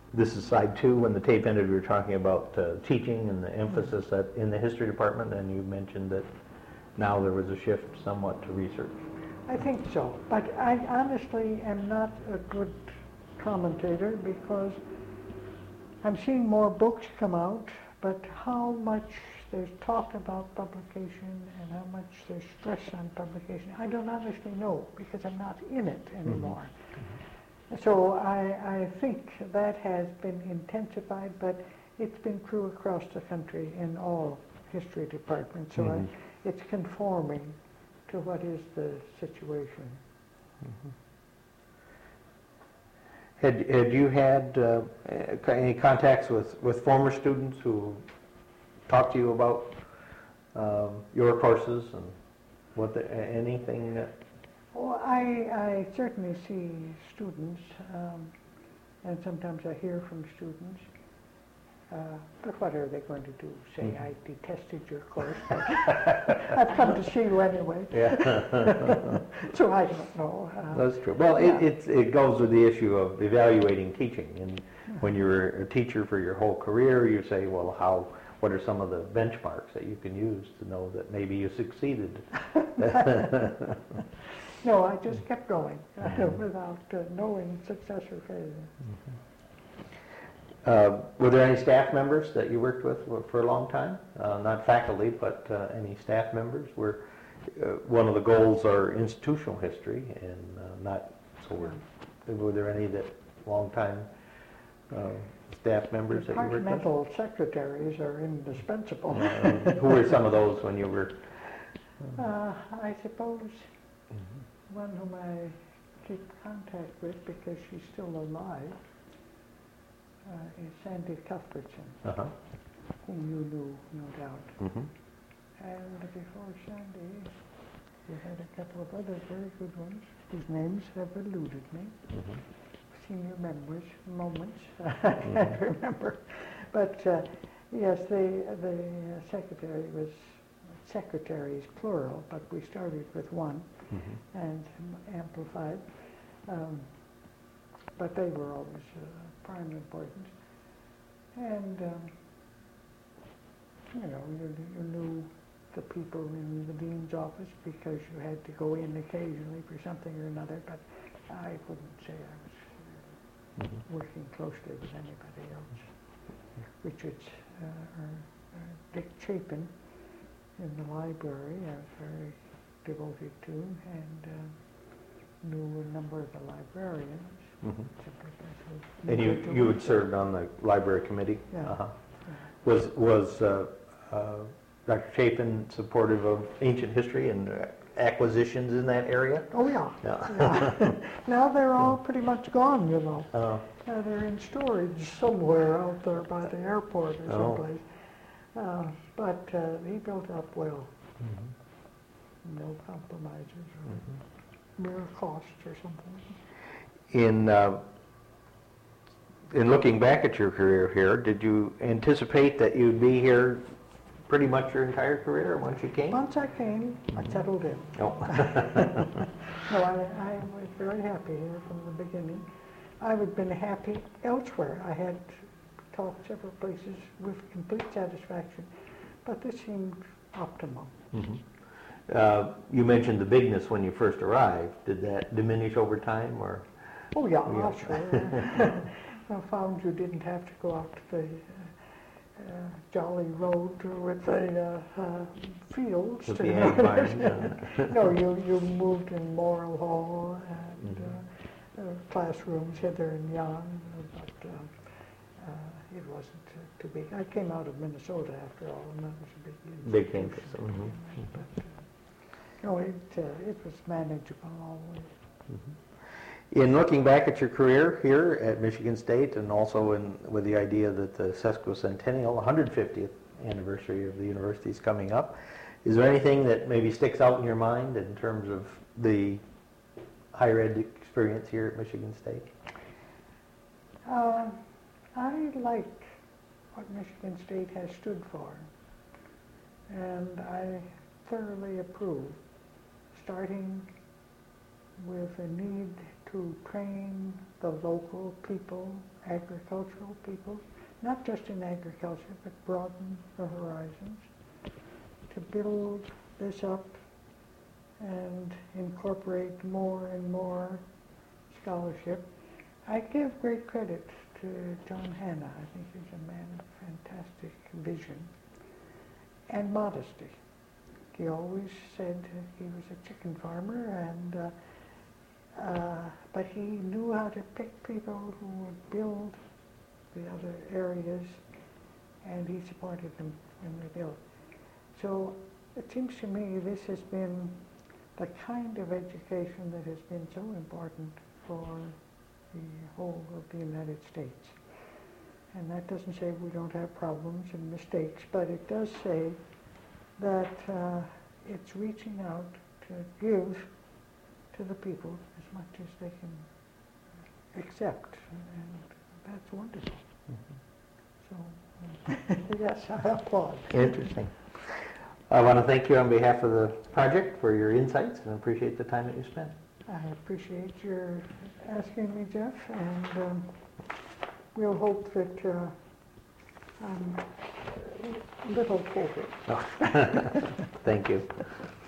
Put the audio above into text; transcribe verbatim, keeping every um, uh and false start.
this is side two. When the tape ended, we were talking about uh, teaching and the emphasis that in the history department, and you mentioned that now there was a shift somewhat to research. I think so, but I honestly am not a good commentator because I'm seeing more books come out, but how much there's talk about publication and how much there's stress on publication, I don't honestly know because I'm not in it anymore. Mm-hmm. So I, I think that has been intensified, but it's been true across the country in all history departments. So mm-hmm. I, it's conforming to what is the situation. Mm-hmm. Had, had you had uh, any contacts with, with former students who talked to you about um, your courses and what the, anything that? Oh, I, I certainly see students, um, and sometimes I hear from students. Uh, but what are they going to do? Say, mm-hmm. I detested your course, but I've come to see you anyway. Yeah. So I don't know. Uh, That's true. Well, yeah. it, it's, it goes with the issue of evaluating teaching. And mm-hmm. when you're a teacher for your whole career, you say, well, how, what are some of the benchmarks that you can use to know that maybe you succeeded? No, I just kept going mm-hmm. without uh, knowing success or failure. Mm-hmm. Uh, were there any staff members that you worked with for a long time? Uh, not faculty, but uh, any staff members? Were uh, one of the goals are institutional history, and uh, not so. Were, were there any that long time uh, staff members that you worked with? Departmental secretaries are indispensable. Uh, who were some of those when you were? Uh, I suppose mm-hmm. one whom I keep contact with because she's still alive. Uh, is Sandy Cuthbertson, uh-huh. whom you knew, no doubt. Mm-hmm. And before Sandy, we had a couple of other very good ones whose names have eluded me. Mm-hmm. Senior members, moments, I mm-hmm. can't remember. But uh, yes, the, the secretary was, secretaries plural, but we started with one mm-hmm. and amplified. Um, but they were always uh, prime importance. And, um, you know, you, you knew the people in the dean's office because you had to go in occasionally for something or another, but I wouldn't say I was uh, mm-hmm. working closely with anybody else. Richard uh, or, uh, Dick Chapin in the library I was very devoted to, and uh, knew a number of the librarians. Mm-hmm. And you, you had served on the library committee? Yeah. Uh-huh. Yeah. Was, was uh, uh, Doctor Chapin supportive of ancient history and uh, acquisitions in that area? Oh, yeah. yeah. yeah. Now they're all pretty much gone, you know. Uh, uh, they're in storage somewhere out there by the airport or someplace. Oh. Uh, but uh, he built up well. Mm-hmm. No compromises or mm-hmm. mere costs or something. In uh, in looking back at your career here, did you anticipate that you'd be here pretty much your entire career once you came? Once I came, mm-hmm. I settled in. Oh. No, I, I was very happy here from the beginning. I would have been happy elsewhere. I had taught several places with complete satisfaction, but this seemed optimal. Mm-hmm. Uh, you mentioned the bigness when you first arrived. Did that diminish over time, or? Oh yeah, yeah. Sure. I found you didn't have to go out to the uh, Jolly Road with the uh, uh, fields. With the ag barns. No, you, you moved in Morrill Hall and mm-hmm. uh, uh, classrooms hither and yon, but uh, uh, it wasn't uh, too big. I came out of Minnesota after all, and that was a big big campus. Mm-hmm. But, uh, no, it uh, it was manageable always. Mm-hmm. In looking back at your career here at Michigan State, and also in, with the idea that the sesquicentennial, one hundred fiftieth anniversary of the university is coming up, is there anything that maybe sticks out in your mind in terms of the higher ed experience here at Michigan State? Uh, I like what Michigan State has stood for, and I thoroughly approve, starting with a need to train the local people, agricultural people, not just in agriculture, but broaden the horizons, to build this up and incorporate more and more scholarship. I give great credit to John Hanna. I think he's a man of fantastic vision and modesty. He always said he was a chicken farmer, and uh, uh, but he knew how to pick people who would build the other areas, and he supported them when they built. So it seems to me this has been the kind of education that has been so important for the whole of the United States. And that doesn't say we don't have problems and mistakes, but it does say that uh, it's reaching out to give to the people as much as they can accept, and that's wonderful. Mm-hmm. So, uh, yes, I applaud. Interesting. I want to thank you on behalf of the project for your insights and appreciate the time that you spent. I appreciate your asking me, Jeff, and um, we'll hope that uh, I'm a little fulfilled. Thank you.